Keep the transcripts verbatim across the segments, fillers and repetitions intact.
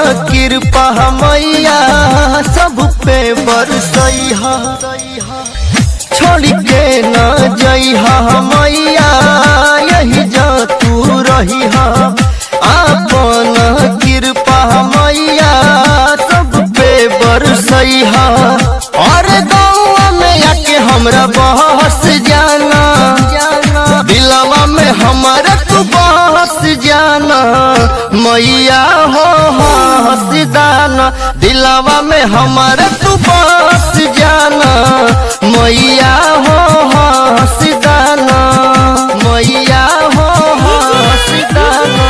कृपा मैया सब पे बरसैहा, छोड़ के न जइहा मैया यही जा तू रहिहा। आपन कृपा मैया सब पे बरसैहा, और गाँव में आके हमरा बहस जाना, दिलवा में हमारा तू बहस जाना मैया हो हंसदाना, दिलवा में हमारा तू बहस जाना मैया हो हंसदाना, मैया हो हंसदाना।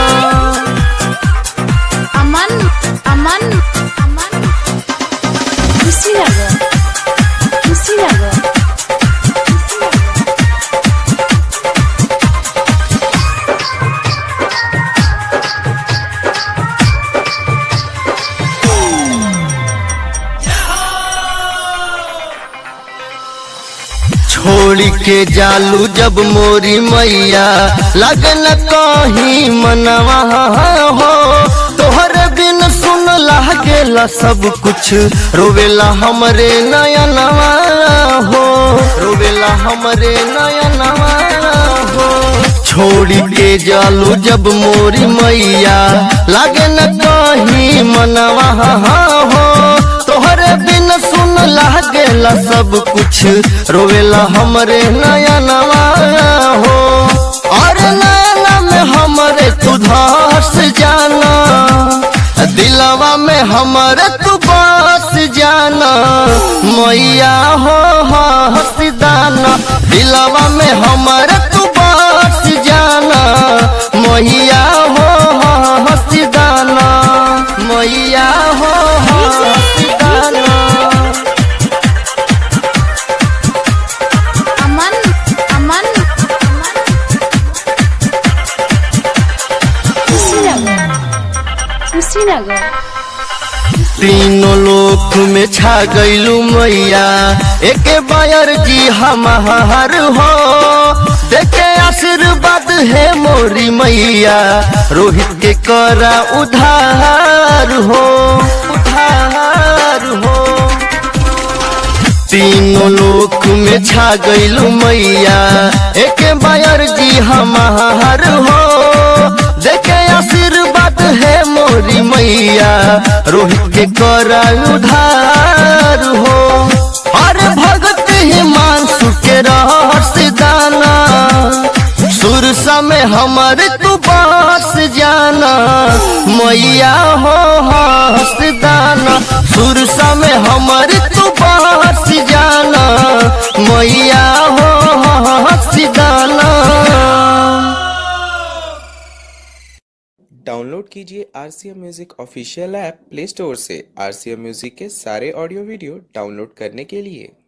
अमन अमन अमन खुशी लगे, खुशी लगे। छोड़ के जालू जब मोरी मैया लगन कहीं मनवा हो, तोहर बिन सुन लागेला सब कुछ, रोवेला हमरे नयनवा हो, रोवेला हमरे नयनवा हो। छोड़ के जालू जब मोरी मैया लगन कहीं मनवा हो, तोहरे बिन सुन लागेला सब कुछ, रोवेला हमरे नयनवा हो, और नयना में हमरे तू धस जाना, दिलवा में हमरे तू बस जाना मैया हो हंसदाना, दिलवा में हमरे तू बस जाना मैया हो हंसदाना, मैया हो हंसदाना। अमन अमन अमन खुशी लगे, खुशी लगे। तीनों लोक में छा गईलू मैया एक बायर जी हमार हो, देखे आशीर्वाद है मोरी मैया रोहित के करा उधार हो, उधार हो। तीनों लोक में छा गईलू मैया एक बायर जी हमार हो, देखे आशीर्वाद है मोरी मैया रोहित के करा उधार हो, और भगत ही मानसु के रहस्यदाना, सुरसा में हमारे तू बस जाना मैया हो हंसदाना, सुरसा में हमारे तू बस जाना मैया हो हंसदाना। डाउनलोड कीजिए RCM music official app play store से। आरसीएम म्यूजिक के सारे ऑडियो वीडियो डाउनलोड करने के लिए